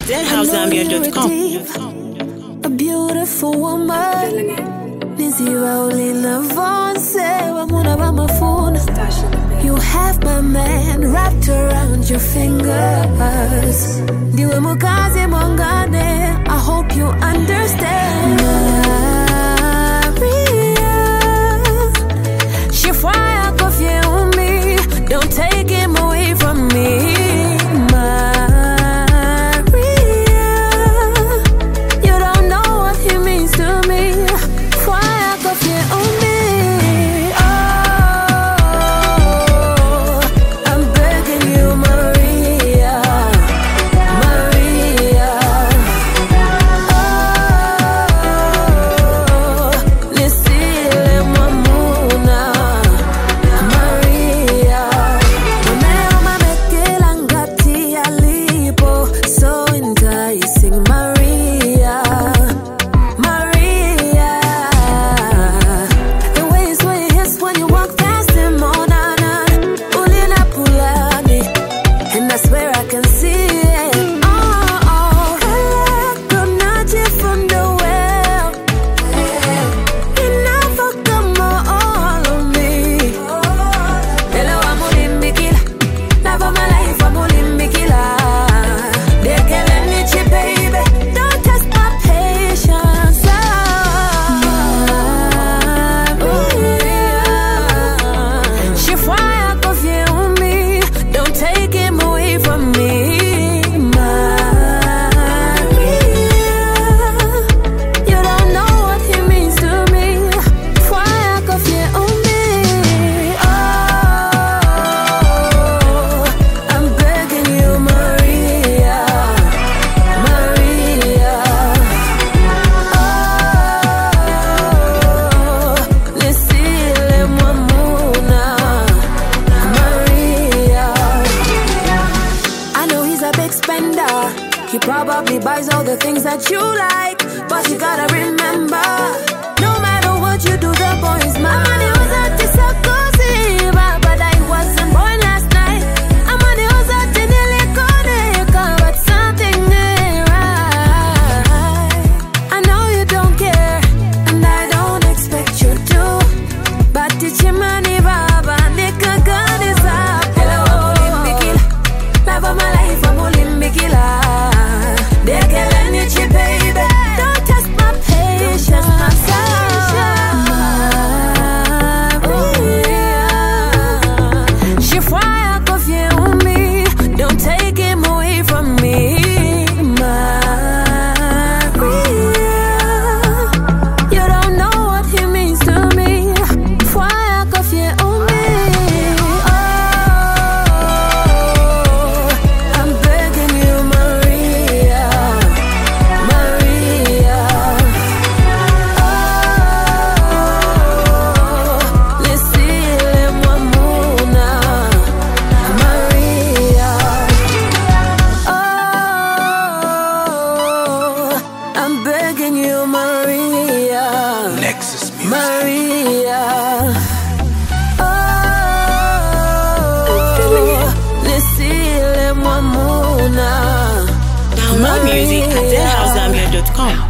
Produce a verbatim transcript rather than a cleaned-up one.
dead house zambia dot com. A beautiful woman. You have my man wrapped around your fingers. I hope you understand. Maria, she fire coffee on me. Don't take him away from me. He probably buys all the things that you like, but you gotta remember, no matter what you do, the boy is mine. I'm on the other discourse, but I wasn't born last night. I'm on the other dinner, but something ain't right. I know you don't care, and I don't expect you to, but it's your money, Baba, nigga, God is up. Hello, I'm Olimbikila, love of my life, I'm Olimbikila. Baby, don't test my patience, my Maria. She fire coffee on me. Don't take him away from me, Maria. You don't know what he means to me. Fire coffee on me. Oh, I'm begging you, Maria. Maria, oh, Download music at dead house zambia dot com.